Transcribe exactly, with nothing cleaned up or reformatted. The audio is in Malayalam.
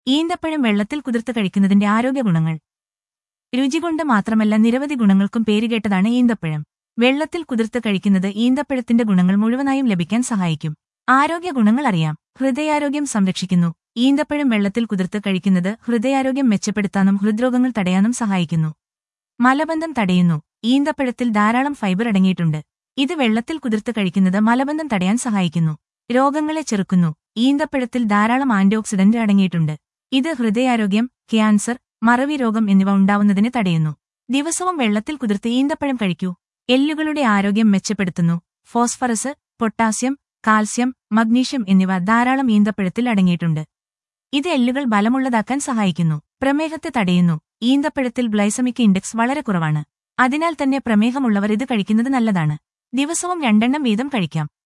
ഈന്തപ്പഴം വെള്ളത്തിൽ കുതിർത്ത് കഴിക്കുന്നതിന്റെ ആരോഗ്യ ഗുണങ്ങൾ. രുചി കൊണ്ട് മാത്രമല്ല നിരവധി ഗുണങ്ങൾക്കും പേരുകേട്ടതാണ് ഈന്തപ്പഴം. വെള്ളത്തിൽ കുതിർത്ത് കഴിക്കുന്നത് ഈന്തപ്പഴത്തിന്റെ ഗുണങ്ങൾ മുഴുവനായും ലഭിക്കാൻ സഹായിക്കും. ആരോഗ്യ ഗുണങ്ങൾ അറിയാം. ഹൃദയാരോഗ്യം സംരക്ഷിക്കുന്നു. ഈന്തപ്പഴം വെള്ളത്തിൽ കുതിർത്ത് കഴിക്കുന്നത് ഹൃദയാരോഗ്യം മെച്ചപ്പെടുത്താനും ഹൃദ്രോഗങ്ങൾ തടയാനും സഹായിക്കുന്നു. മലബന്ധം തടയുന്നു. ഈന്തപ്പഴത്തിൽ ധാരാളം ഫൈബർ അടങ്ങിയിട്ടുണ്ട്. ഇത് വെള്ളത്തിൽ കുതിർത്ത് കഴിക്കുന്നത് മലബന്ധം തടയാൻ സഹായിക്കുന്നു. രോഗങ്ങളെ ചെറുക്കുന്നു. ഈന്തപ്പഴത്തിൽ ധാരാളം ആന്റിഓക്സിഡന്റ് അടങ്ങിയിട്ടുണ്ട്. ഇത് ഹൃദയാരോഗ്യം, ക്യാൻസർ, മറവി രോഗം എന്നിവ ഉണ്ടാവുന്നതിന് തടയുന്നു. ദിവസവും വെള്ളത്തിൽ കുതിർത്ത് ഈന്തപ്പഴം കഴിക്കൂ. എല്ലുകളുടെ ആരോഗ്യം മെച്ചപ്പെടുത്തുന്നു. ഫോസ്ഫറസ്, പൊട്ടാസ്യം, കാൽസ്യം, മഗ്നീഷ്യം എന്നിവ ധാരാളം ഈന്തപ്പഴത്തിൽ അടങ്ങിയിട്ടുണ്ട്. ഇത് എല്ലുകൾ ബലമുള്ളതാക്കാൻ സഹായിക്കുന്നു. പ്രമേഹത്തെ തടയുന്നു. ഈന്തപ്പഴത്തിൽ ഗ്ലൈസമിക് ഇൻഡെക്സ് വളരെ കുറവാണ്. അതിനാൽ തന്നെ പ്രമേഹമുള്ളവർ ഇത് കഴിക്കുന്നത് നല്ലതാണ്. ദിവസവും രണ്ടെണ്ണം വീതം കഴിക്കാം.